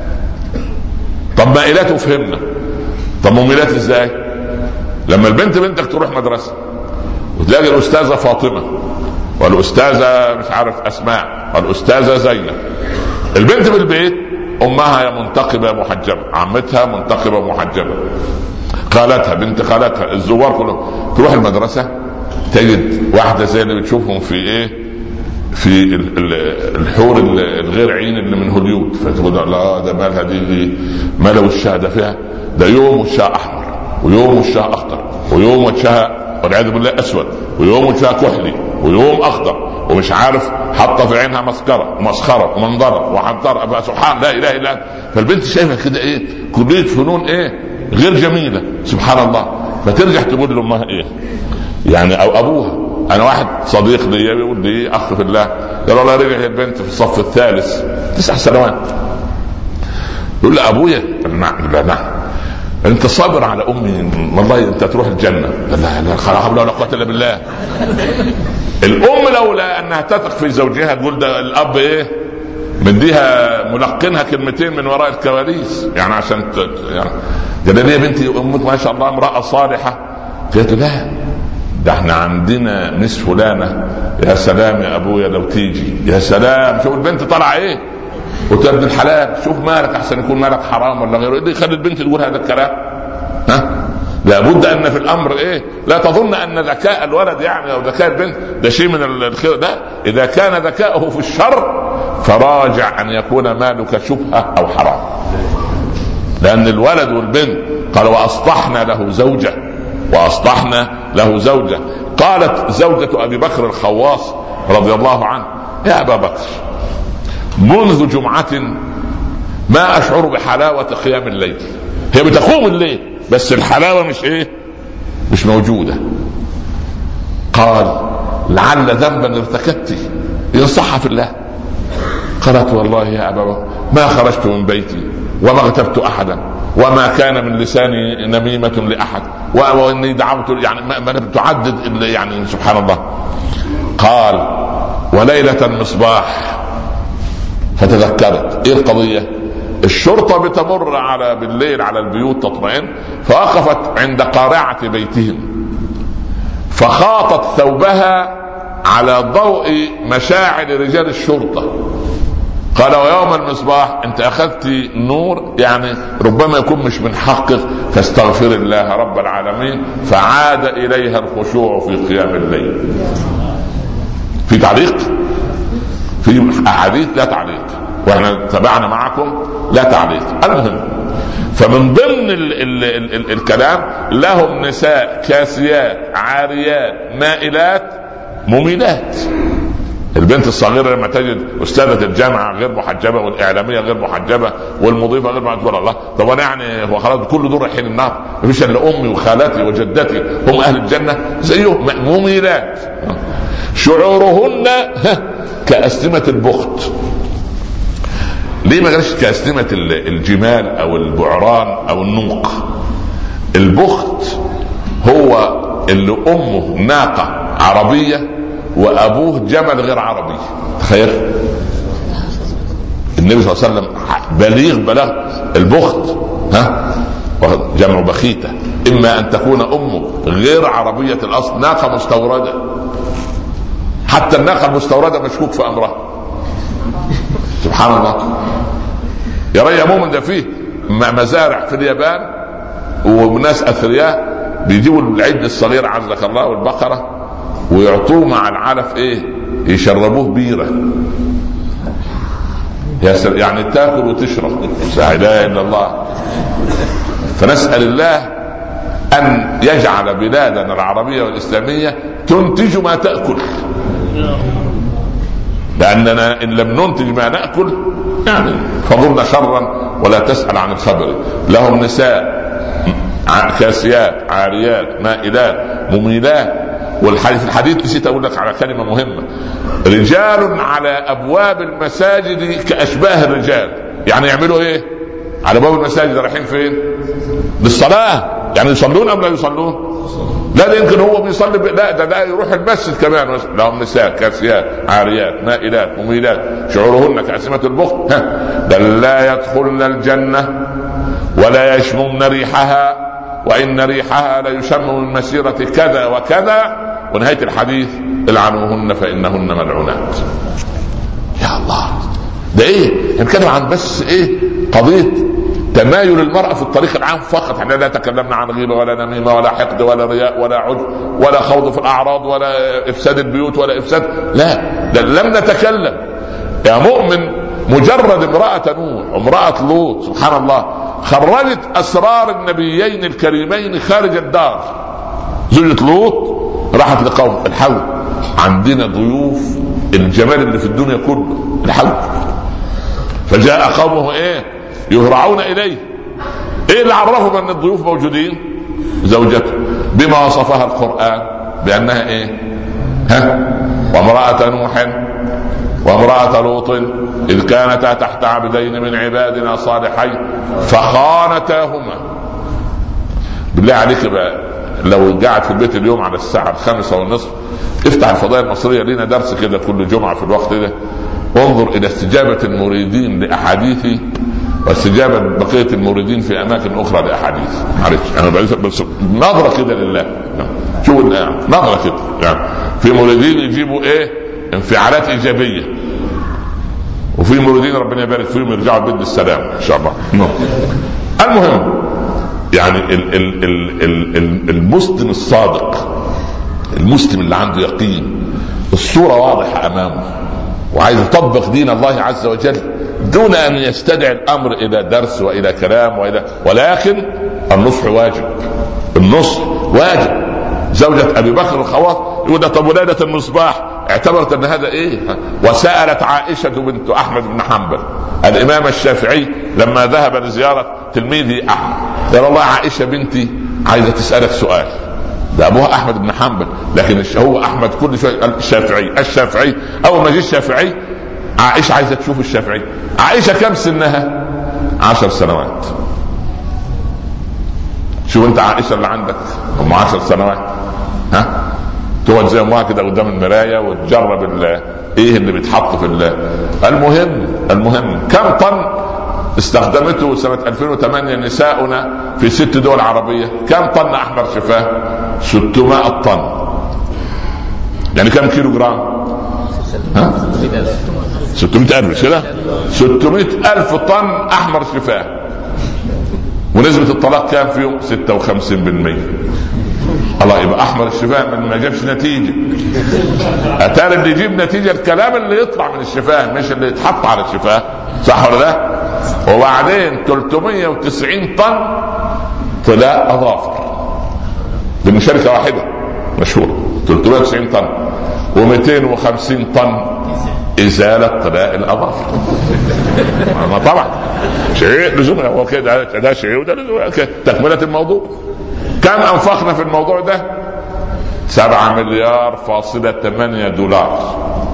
طب مائلات وفهمنا، طب مميلات ازاي؟ لما البنت بنتك تروح مدرسة وتلاقي الأستاذة فاطمة والأستاذة مش عارف أسماء والأستاذة زينب، البنت بالبيت أمها يا منتقبة محجبة، عمتها منتقبة محجبة، خالتها بنت خالتها، الزوار كلهم. تروح المدرسة تجد واحدة زي اللي بتشوفهم في إيه؟ في الحور الغير عين اللي من هوليود، فتقول لا ده مالها دي ماله وشها ده فيها ده يوم وشها أحمر ويوم وشها أخضر ويوم وشها والعياذ بالله أسود ويوم وشها كحلي ويوم أخضر ومش عارف حاطه في عينها مسكره ومسخره ومنظره وحنطره بقى سبحان لا اله الا. فالبنت شايفه كده ايه؟ كليه فنون ايه؟ غير جميله سبحان الله. فترجع تقول لامها ايه يعني او ابوها. انا واحد صديق لي بيقول لي اخ في الله قال والله رجع البنت في الصف الثالث 9 سنوات، يقول لي ابويا نعم انت صابر على امي والله انت تروح الجنه. لا لا حول ولا قوه الا بالله. الام لولا انها تثق في زوجها تقول ده الاب ايه مديها ملقنها كلمتين من وراء الكواليس يعني عشان يعني قال لي يا بنتي امك ما شاء الله امراه صالحه. قلت لا ده احنا عندنا مس فلانه يا سلام يا ابويا لو تيجي يا سلام. شوف البنت طالعه ايه. قلت ابن الحلال شوف مالك احسن يكون مالك حرام ولا غيره. اللي يخلي البنت تقول هذا الكلام ها؟ لابد ان في الامر ايه؟ لا تظن ان ذكاء الولد يعني او ذكاء البنت ده شيء من الخير. ده اذا كان ذكاؤه في الشر فراجع ان يكون مالك شبهه او حرام. لان الولد والبنت قال واصلحنا له زوجه واصلحنا له زوجه. قالت زوجة ابي بكر الخواص رضي الله عنه يا ابا بكر منذ جمعة ما اشعر بحلاوة قيام الليل. هي بتقوم الليل بس الحلاوة مش ايه؟ مش موجودة. قال لعل ذنبا ارتكبت ان صح في الله. قالت والله يا ابا بكر ما خرجت من بيتي وما اغتبت احدا وما كان من لساني نميمة لاحد واني دعوت يعني ما تعدد يعني سبحان الله. قال وليلة المصباح فتذكرت ايه القضية. الشرطة بتمر على بالليل على البيوت تطمئن، فوقفت عند قارعة بيتهم فخاطت ثوبها على ضوء مشاعل رجال الشرطة. قال ويوم المصباح انت اخذت نور يعني ربما يكون مش من حقك فاستغفر الله رب العالمين. فعاد اليها الخشوع في قيام الليل. في تعليق في احاديث لا تعليق واحنا تابعنا معكم لا تعليق. المهم فمن ضمن الكلام لهم نساء كاسيات عاريات مائلات مميلات. البنت الصغيرة لما تجد أستاذة الجامعة غير محجبة والإعلامية غير محجبة والمضيفة غير محجبة، الله طب أنا يعني هو خلاص كل دول رايحين النار؟ مفيش إلا أمي وخالاتي وجدتي هم أهل الجنة زيهم مميلات. شعورهن كأسنمة البخت. ليه ما قالش كأسنمة الجمال أو البعران أو النوق؟ البخت هو اللي أمه ناقة عربية وابوه جمل غير عربي. تخيل النبي صلى الله عليه وسلم بلغ البخت جمع بخيته، اما ان تكون امه غير عربيه الاصل ناقه مستورده. حتى الناقه المستورده مشكوك في امرها. سبحان الله. يا مؤمن ده فيه مزارع في اليابان وناس اثرياء بيجيبوا العجل الصغير عزك الله والبقره ويعطوه مع العلف ايه؟ يشربوه بيرة. يعني تاكل وتشرب. لا اله الا الله. فنسأل الله ان يجعل بلادنا العربية والاسلامية تنتج ما تأكل، لاننا ان لم ننتج ما نأكل يعني فضلنا شرا ولا تسأل عن الخبر. لهم نساء كاسيات عاريات مائلات مميلات. والحديث الحديث نسيت اقول لك على كلمه مهمه. رجال على ابواب المساجد كاشباه الرجال. يعني يعملوا ايه على ابواب المساجد؟ رايحين فين؟ للصلاه. يعني يصلون ام لا يصلون؟ لا ده يمكن هو بيصلي لا ده يروح المسجد كمان. لهم نساء كاسيات عاريات مائلات مميلات شعورهن كأسنمة البخت. ده لا يدخلن الجنه ولا يشممن ريحها وإن ريحها ليشم من مسيرة كذا وكذا. ونهاية الحديث العنوهن فإنهن ملعونات. يا الله ده ايه؟ نتكلم عن بس ايه؟ قضية تمايل المرأة في الطريق العام فقط. احنا لا تكلمنا عن غيبة ولا نميمة ولا حقد ولا رياء ولا عجب ولا خوض في الأعراض ولا إفساد البيوت ولا إفساد. لا لم نتكلم يا مؤمن. مجرد امرأة نوح امرأة لوط سبحان الله خرجت أسرار النبيين الكريمين خارج الدار. زوجة لوط راحت لقوم الحول عندنا ضيوف الجمال اللي في الدنيا كله الحول. فجاء قومه ايه؟ يهرعون اليه. ايه اللي عرفهم ان الضيوف موجودين؟ زوجته بما وصفها القرآن بانها ايه؟ وامرأة نوح وامرأة لوط إذ كانتا تحت عبدين من عبادنا صالحين فخانتاهما. بالله عليك بقى لو قاعد في البيت اليوم على الساعة 5:30 افتح الفضائية المصرية لنا درس كده كل جمعة في الوقت ده. انظر إلى استجابة المريدين لأحاديثي واستجابة بقية المريدين في أماكن أخرى لأحاديث. معلش أنا بس نظرة كده لله. شو نظرة كده يعني في مريدين يجيبوا إيه؟ انفعالات إيجابية وفي مريدين ربنا يبارك فيهم يرجعوا البيت بالسلام إن شاء الله. المهم يعني المسلم الصادق المسلم اللي عنده يقين الصورة واضحة أمامه وعايز يطبق دين الله عز وجل دون أن يستدعي الأمر إلى درس وإلى كلام ولكن النصح واجب. النصح واجب. زوجة أبي بكر الخواط يقول طب ولادة المصباح اعتبرت أن هذا إيه؟ وسألت عائشة بنت أحمد بن حنبل الإمام الشافعي لما ذهب لزيارة تلميذه أحمد قال الله عائشة بنتي عايزة تسألك سؤال. ده أبوها أحمد بن حنبل لكن هو أحمد كل شوية الشافعي. أول ما جه الشافعي عائشة عايزة تشوف الشافعي. عائشة كم سنها؟ 10 سنوات. شو انت عائشة اللي عندك هم 10 سنوات تقعد زي امها كده قدام المراية وتجرب ايه اللي بيتحط في المهم كم طن استخدمته سنة 2008 نساؤنا في 6 دول عربية؟ كم طن احمر شفاه؟ 600 طن. يعني كم كيلو جرام؟ 600,000 كده. 600,000 طن احمر شفاه. ونسبة الطلاق كام فيهم؟ 56%. الله، يبقى احمر الشفاه ما جابش نتيجة. اتاري اللي يجيب نتيجة الكلام اللي يطلع من الشفاه مش اللي يتحط على الشفاه، صح ولا لا؟ وبعدين 390 طن طلاء اظافر. دي من شركة واحدة مشهورة. 390 طن و250 طن ازالة طلاء الاظافر. ما طبعا شيء لزوم، هو كده ده شيء وده تكملة الموضوع. كم انفقنا في الموضوع ده؟ 7 مليار فاصلة 8 دولار.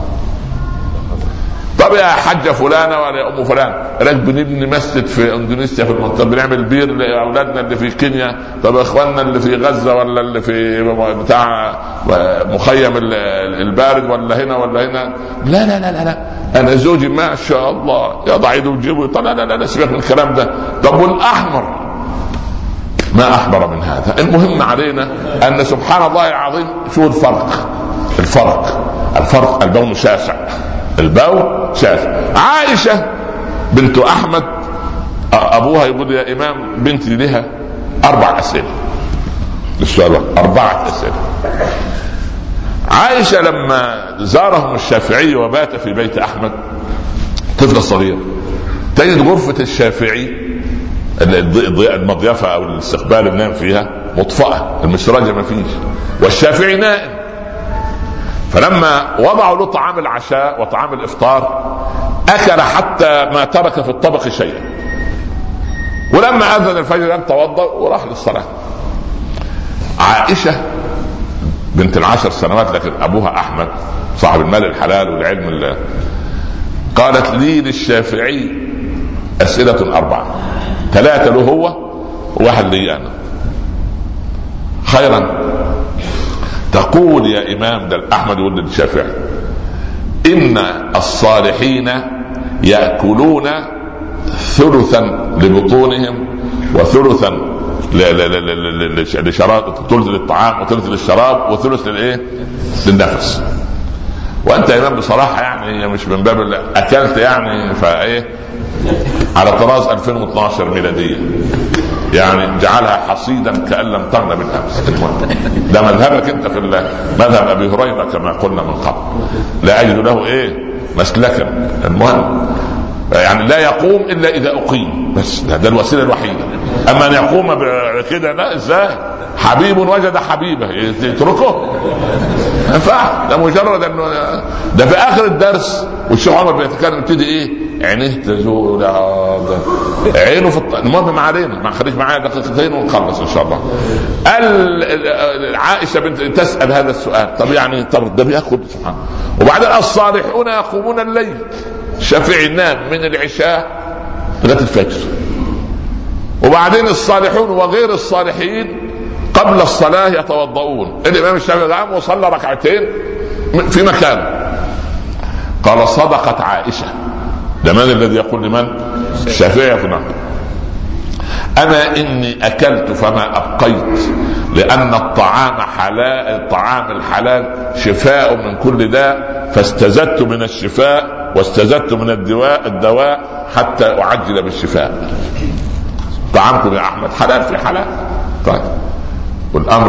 طب يا حاجة فلانة ولا يا ام فلان، بنبني مسجد في اندونيسيا في المنطقة، بنعمل بير لاولادنا اللي في كينيا، طب اخواننا اللي في غزة ولا اللي في بتاع مخيم البارد ولا هنا ولا هنا. لا لا لا لا, لا. انا زوجي ما شاء الله يضع يده ويجيبه. لا لا لا سيبك من الكلام ده. طب والاحمر؟ ما احمر من هذا. المهم علينا ان سبحان الله العظيم شو الفرق البون شاسع. البون شاسع. عائشة بنت احمد ابوها يقول يا امام بنتي لها 4 اسئلة. السؤال 4 اسئلة. عائشة لما زارهم الشافعي وبات في بيت احمد طفل صغير، تجد غرفة الشافعي المضيفة او الاستقبال اللي نام فيها مطفأة، المسراجة ما فيش، والشافعي نائم. فلما وضعوا له طعام العشاء وطعام الافطار اكل حتى ما ترك في الطبق شيئا. ولما اذن الفجر قام توضأ وراح للصلاة. عائشة بنت 10 سنوات، لكن ابوها احمد صاحب المال الحلال والعلم الله، قالت لي للشافعي اسئلة 4، 3 له هو و1 لي انا. خيرا. تقول يا امام، ده احمد يقول للشافعي ان الصالحين يأكلون ثلثا لبطونهم وثلثا لشراب، ثلث للطعام وثلث للشراب وثلث للنفس. وانت يا امام بصراحة يعني مش من باب اكلت يعني فايه على طراز 2012 ميلادية، يعني جعلها حصيدا كأن لم تغن بالامس. ده مذهبك انت في مذهب ابي هريرة كما قلنا من قبل، لا اجد له مسلكا. المهم يعني لا يقوم الا اذا اقيم، بس ده الوسيله الوحيده. اما ان يقوم كده لا، ازاي؟ حبيب وجد حبيبه يتركه؟ ما ينفع. ده مجرد انه ده في اخر الدرس والشيخ عمر بيتكلم يبتدي عينيه تزول عينه في المهم ما علينا، ما خليك معايا دقيقتين ونخلص ان شاء الله. عائشه بنت تسال هذا السؤال. طب يعني ده بياخد سبحان. وبعدين الصالحون يقومون الليل. الشافعي نام من العشاء لغايه الفجر. وبعدين الصالحون وغير الصالحين قبل الصلاه يتوضؤون. الامام الشافعي قام وصلى 2 ركعتين في مكانه. قال صدقت عائشه. ده من الذي يقول لمن؟ الشافعي يقول اما اني اكلت فما ابقيت لان الطعام حلال، الطعام الحلال شفاء من كل داء، فاستزدت من الشفاء واستزدت من الدواء حتى اعجل بالشفاء. طعامكم يا احمد حلال في حلال. طيب والامر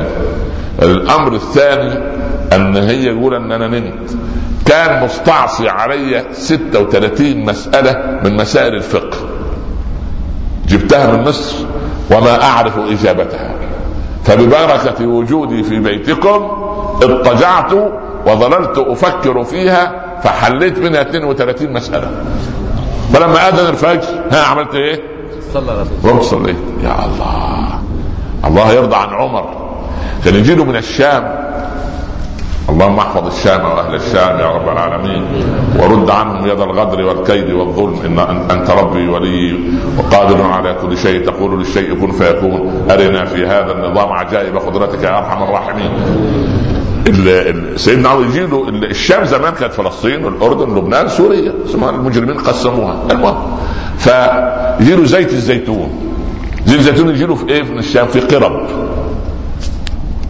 الثاني ان هي يقول ان انا نمت، كان مستعصي علي 36 مسألة من مسائل الفقه، جبتها من مصر وما اعرف اجابتها، فببركة وجودي في بيتكم اضطجعت وظللت افكر فيها فحليت منها 32 مسألة. فلما اذن الفجر عملت صليت. يا الله يرضى عن عمر. كان يجيله من الشام، اللهم احفظ الشام واهل الشام يا رب العالمين، ورد عنهم يد الغدر والكيد والظلم، ان انت ربي ولي وقادر على كل شيء، تقول للشيء كن فيكون. ارنا في هذا النظام عجائب قدرتك يا ارحم الراحمين. سيدنا عمر يجيله الشام زمان كانت فلسطين والاردن لبنان سوريا، المجرمين قسموها. المهم فيجيله زيت الزيتون. يجيله في في الشام في قرب.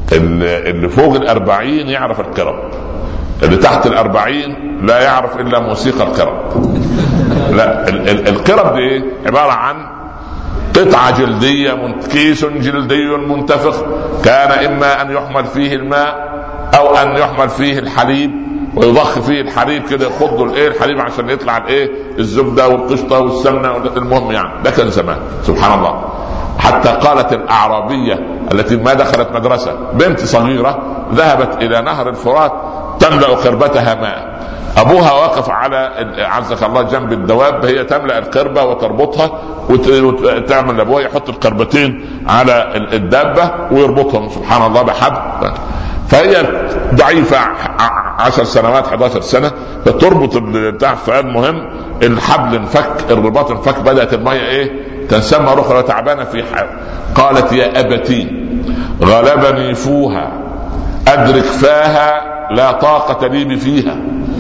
اللي فوق 40 يعرف القرب، اللي تحت 40 لا يعرف الا موسيقى القرب. لا، القرب دي ايه؟ عباره عن قطعه جلديه، كيس جلدي منتفخ، كان اما ان يحمل فيه الماء او ان يحمل فيه الحليب ويضخ فيه الحليب كده، يخضوا الحليب عشان يطلع الزبده والقشطه والسمنه. المهم يعني ده كان زمان سبحان الله. حتى قالت الاعرابيه التي ما دخلت مدرسه، بنت صغيره ذهبت الى نهر الفرات تملا قربتها ماء، ابوها واقف على عزك الله جنب الدواب، هي تملا القربه وتربطها وتعمل ابوها يحط القربتين على الدابه ويربطهم سبحان الله بحبل. فهي ضعيفه 10 سنوات 11 سنه، فتربط بتاع. فالمهم الحبل انفك، الرباط انفك، بدات الميه تنسمى رخرة تعبانه في حال. قالت يا ابتي غلبني فوها ادرك فاها لا طاقه لي بفيها.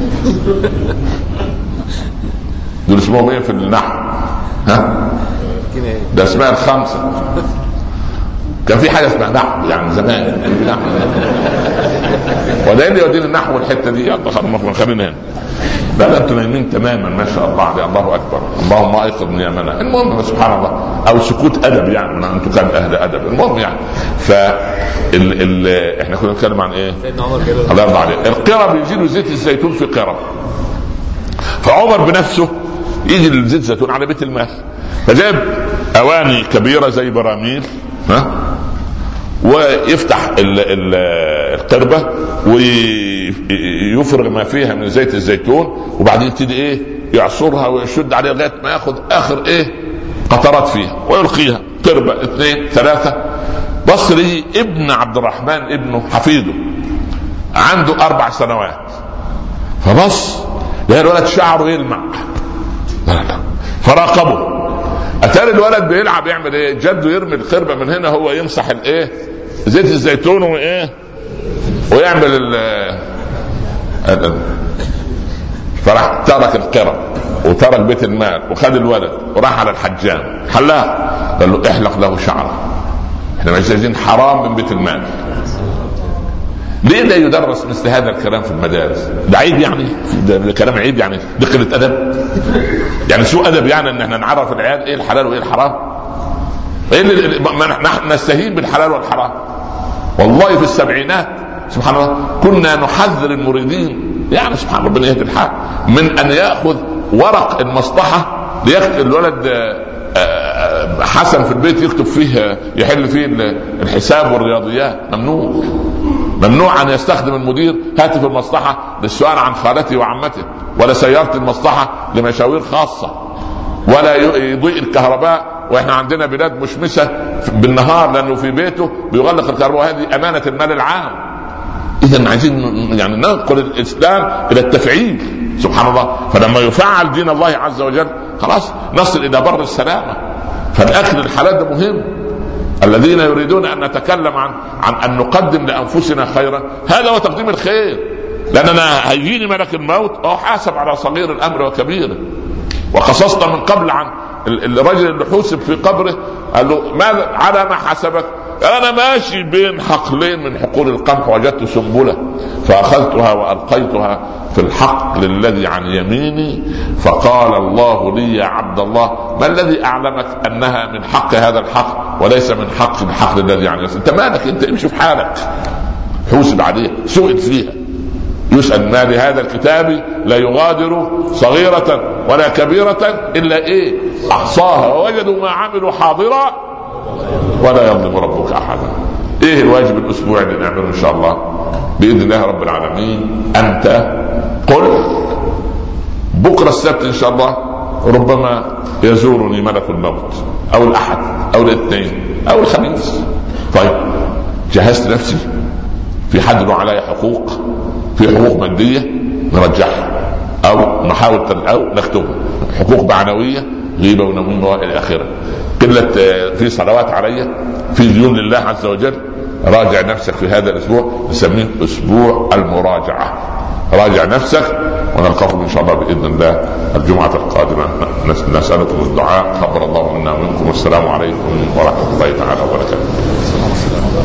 دول اسمهم ايه في النحو؟ ده اسمها الخمسه. كان في حاجه اسمها نحو يعني زمان وده اللي يودينا النحو الحته دي. خلينا هنا. لا انتوا نايمين تماما ما شاء الله عليه. الله اكبر، اللهم ايقظ يا. المهم سبحان الله، او سكوت ادب يعني، انتوا كان اهل ادب. المهم يعني احنا كنا نتكلم عن ايه؟ الله يرضى عليه. القرب يجي له زيت الزيتون في قرب، فعمر بنفسه يجي زيت الزيتون على بيت المال، فجاب اواني كبيره زي براميل ويفتح القربة ويفرغ ما فيها من زيت الزيتون، وبعدين يبتدي يعصرها ويشد عليها لغايه ما ياخذ اخر قطرات فيها ويلقيها. قربة 2 3. بص لي ابن عبد الرحمن ابنه حفيده عنده 4 سنوات، فبص لقى الولد شعره يلمع، فراقبه. اتاري الولد بيلعب يعمل ايه؟ جده يرمي القربة من هنا، هو يمسح زيت الزيتون ويعمل فراح ترك القرب وترك بيت المال وخد الولد وراح على الحجام حلاق، قال له احلق له شعره، احنا مش عايزين حرام من بيت المال. ليه لا يدرس مثل هذا الكلام في المدارس؟ ده عيب يعني؟ ده كلام عيب يعني؟ ده قلة ادب يعني؟ سوء ادب يعني ان احنا نعرف العيال ايه الحلال وايه الحرام؟ نحن نستهين بالحلال والحرام. والله في السبعينات سبحان الله كنا نحذر المريدين يعني سبحان ربنا يهدي الحال من ان ياخذ ورق المصلحه ليكتب الولد حسن في البيت يكتب فيه يحل فيه الحساب والرياضيات. ممنوع ان يستخدم المدير هاتف المصلحه للسؤال عن خالته وعمته، ولا سياره المصلحه لمشاوير خاصه، ولا يضيء الكهرباء واحنا عندنا بلاد مشمسه بالنهار لانه في بيته بيغلق الكهرباء. هذه امانه المال العام. اذا عايزين يعني ننقل الاسلام الى التفعيل سبحان الله. فلما يفعل دين الله عز وجل خلاص نصل الى بر السلامه. فالاكل الحلال ده مهم. الذين يريدون ان نتكلم عن ان نقدم لانفسنا خيرا، هذا هو تقديم الخير. لاننا هيجيني ملك الموت احاسب على صغير الامر وكبيره. وقصصنا من قبل عن الرجل اللي حوسب في قبره، قال له ماذا على ما حسبك؟ قال انا ماشي بين حقلين من حقول القمح وجدت سنبله فاخذتها والقيتها في الحقل الذي عن يميني، فقال الله لي يا عبد الله ما الذي اعلمك انها من حق هذا الحقل وليس من حق الحقل الذي عن يميني؟ انت مالك؟ انت امشي في حالك. حوسب عليه، سئل فيها، يسأل ما لهذا الكتاب لا يغادر صغيرة ولا كبيرة إلا أحصاها ووجدوا ما عملوا حاضرا ولا يظلم ربك أحدا. الواجب الأسبوعي اللي نعمله إن شاء الله بإذن الله رب العالمين؟ أنت قل بكرة السبت إن شاء الله ربما يزورني ملك الموت، أو الأحد أو الاثنين أو الخميس. طيب جهزت نفسي؟ في حد له علي حقوق، في حقوق مادية نرجعها أو نحاول أو نكتبها، حقوق معنوية غيبة ونميمة وإلى آخره، قلة في صلوات علي، في ديون لله عز وجل. راجع نفسك في هذا الأسبوع، نسميه أسبوع المراجعة. راجع نفسك ونلقاكم إن شاء الله بإذن الله الجمعة القادمة. نسألكم الدعاء، خبر الله منا ومنكم، والسلام عليكم ورحمة الله تعالى وبركاته.